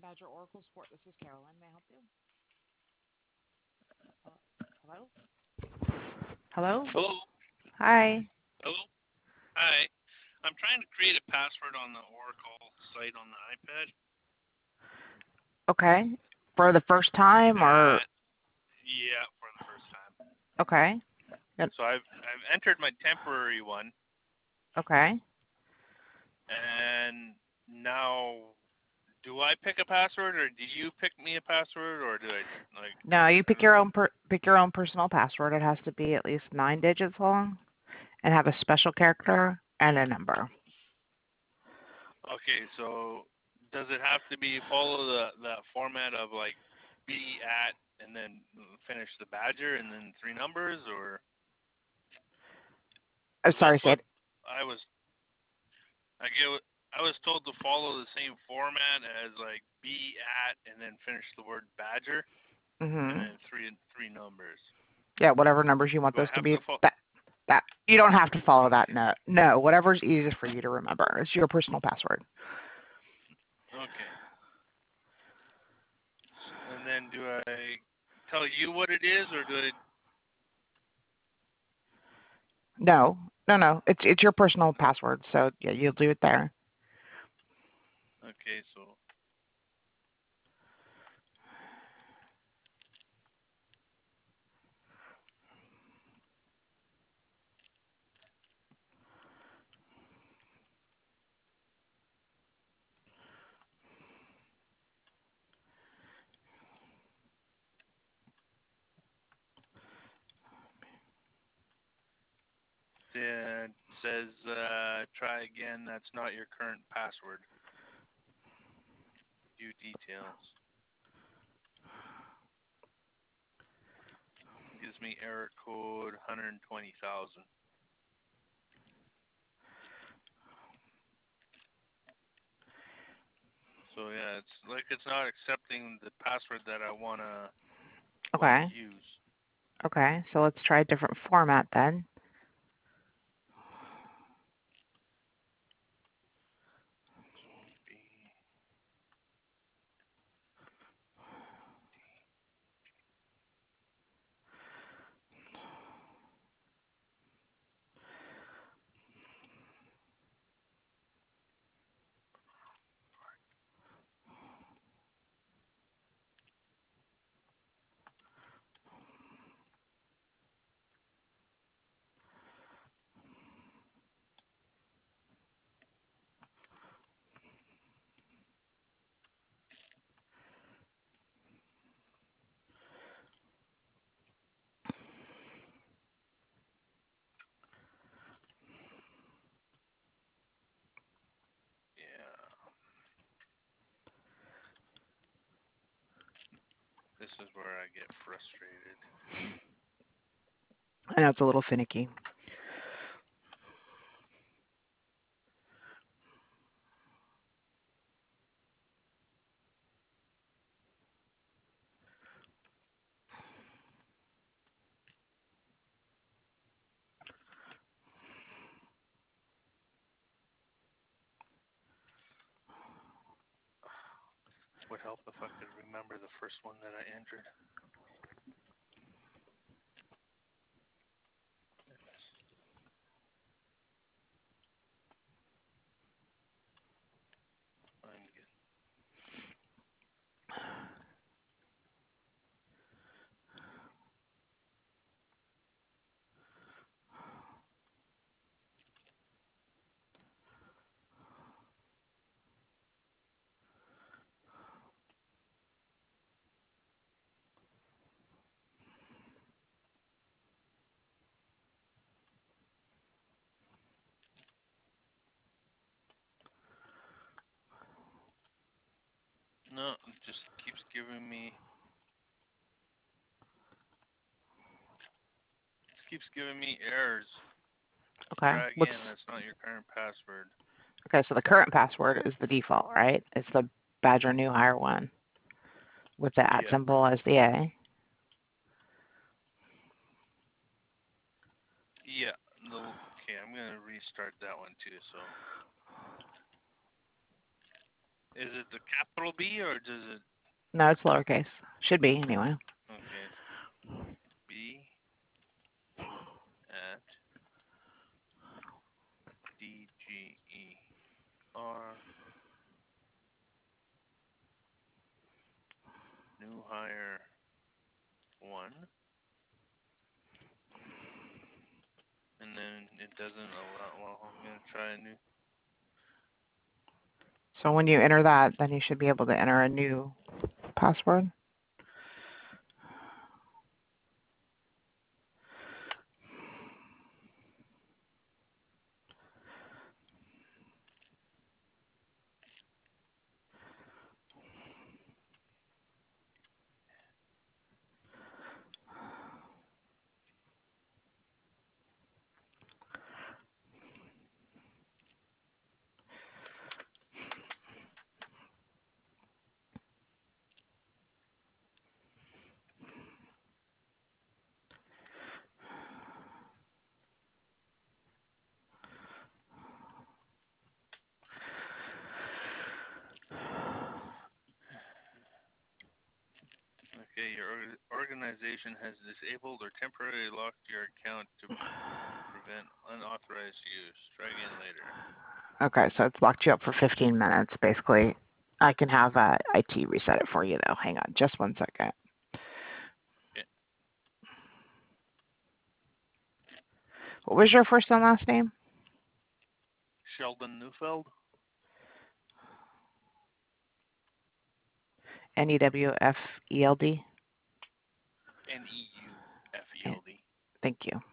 Badger Oracle Support. This is Carolyn. May I help you? Uh, hello? Hello? Hello. Hi. Hello. Hi. I'm trying to create a password on the Oracle site on the iPad. Okay. For the first time or Uh, yeah, for the first time. okay. Yep. So I've entered my temporary one, Okay. and now do I pick a password or do you pick me a password or do I like No, you I pick don't your know. own pick your own personal password. It has to be at least 9 digits long and have a special character and a number. Okay, so does it have to be follow the format of like be at and then finish the badger and then three numbers or because Sorry, that's what Sid. I was I get. I was told to follow the same format as like be at and then finish the word badger and Mhm. then three numbers. Yeah, whatever numbers you want Do I those to have be. to follow? That you don't have to follow that. Okay. No, no. Whatever's easiest for you to remember. It's your personal password. Okay. And then do I tell you what it is or do I? No, no, no. It's your personal password. So yeah, you'll do it there. Okay. So it says try again. That's not your current password. View details. Gives me error code 120,000. So yeah, it's like it's not accepting the password that I wanna like Okay. use. Okay. So let's try a different format then. So B yeah. This is where I get frustrated. I know it's a little finicky. Would help if I could remember the first one that I entered. I'm good. No, it just keeps giving me errors. Okay. Try What's again. That's not your current password. okay? So the current password is the default, right? It's the Badger New Hire one with the at Yeah. symbol as the A. Yeah. No. Okay, I'm gonna restart that one too. So Is it the capital B or does it? No, it's lowercase. Should be anyway. Okay. B at DGER new hire 1, and then it doesn't allow. Well, I'm gonna try a new. So when you enter that, then you should be able to enter a new password. Okay, your organization has disabled or temporarily locked your account to prevent unauthorized use. Try again later. Okay, so it's locked you up for 15 minutes, basically. I can have IT reset it for you, though. Hang on just 1 second. Okay. What was your first and last name? Sheldon Neufeld. Neufeld. Neufeld. Thank you.